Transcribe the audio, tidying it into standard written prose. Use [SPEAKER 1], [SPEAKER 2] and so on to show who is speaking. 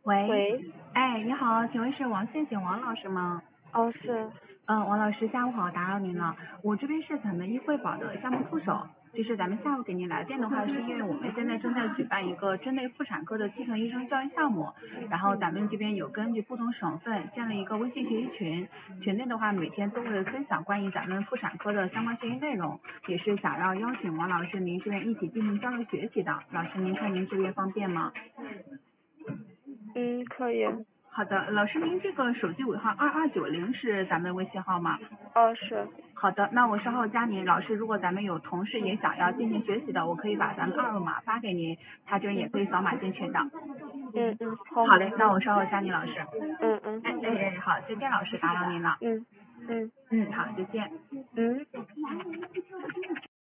[SPEAKER 1] 喂，
[SPEAKER 2] 喂，
[SPEAKER 1] 哎，你好，请问是王信景王老师吗？
[SPEAKER 2] 哦是，
[SPEAKER 1] 王老师，下午好，打扰您了。我这边是咱们易惠宝的项目副手，就是咱们下午给您来电的话，是因为我们现在正在举办一个针对妇产科的基层医生教育项目，然后咱们这边有根据不同省份建了一个微信学习群，群内的话每天都会分享关于咱们妇产科的相关学习内容，也是想要邀请王老师您这边一起进行交流学习的。老师，您看您这边方便吗？
[SPEAKER 2] 可以，
[SPEAKER 1] 好的，老师，您这个手机尾号2290是咱们微信号吗？
[SPEAKER 2] 哦是，
[SPEAKER 1] 好的，那我稍后加您。老师，如果咱们有同事也想要进行学习的，我可以把咱们二维码发给您，他这边也可以扫码进群的。
[SPEAKER 2] 好，
[SPEAKER 1] 好嘞，那我稍后加您老师。
[SPEAKER 2] 嗯，
[SPEAKER 1] 好，再见老师，打扰您了。
[SPEAKER 2] 嗯，
[SPEAKER 1] 好，再见。
[SPEAKER 2] 嗯。